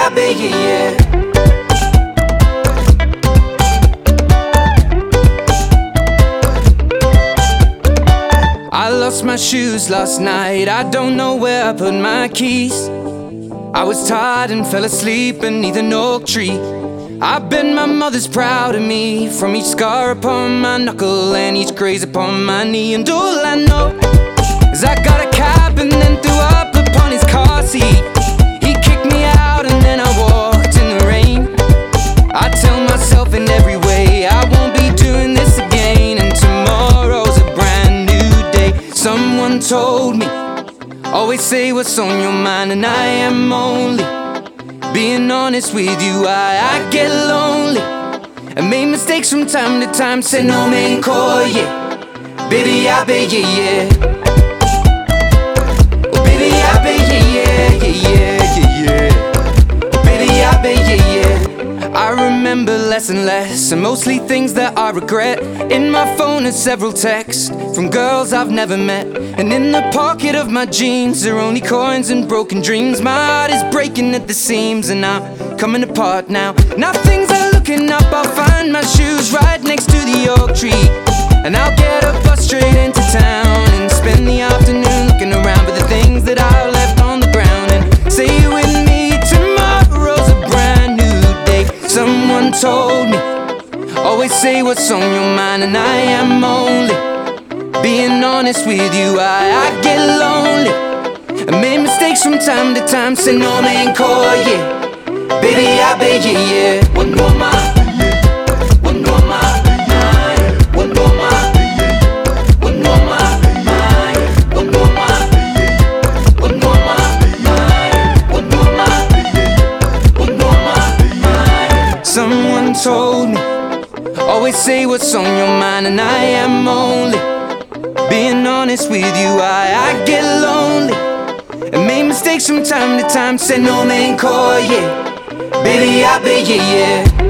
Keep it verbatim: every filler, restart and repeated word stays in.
I bet, yeah, yeah. I lost my shoes last night, I don't know where I put my keys. I was tired and fell asleep beneath an oak tree. I bet my mother's proud of me, from each scar upon my knuckle and each graze upon my knee. And all I know is I got a cab and then threw up upon his car seat. He kicked me out and then I walked in the rain. I tell myself in every way I won't be doing this again, and tomorrow's a brand new day. Someone told me, always say what's on your mind, and I am only being honest with you. I, I get lonely and make mistakes from time to time. Say no man call, yeah. Baby, I bet, yeah, yeah. Oh, baby, I bet, yeah, yeah, yeah, yeah, yeah. Baby, I bet, yeah, yeah. I remember less and less, and mostly things that I regret. In my phone are several texts from girls I've never met, and in the pocket of my jeans are only coins and broken dreams. My heart is breaking at the seams, and I'm coming apart now. Now things are looking up, I'll find my shoes right next to the oak tree, and I'll get a bus straight into town and spend the afternoon looking around for the things that I left on the ground. And say with me, tomorrow's a brand new day. Someone told me, always say what's on your mind, and I am only being honest with you. I, I get lonely and make mistakes from time to time. Say no man call, yeah. Baby, I bet, yeah, yeah. One more mile, one more mile, one more mile, one more mile, one more mile, one more mile, one more mile, one more mile. Someone told me, always say what's on your mind, and I am only being honest with you. I, I get lonely and make mistakes from time to time. Say no man call, yeah. Baby, I bet, yeah, yeah.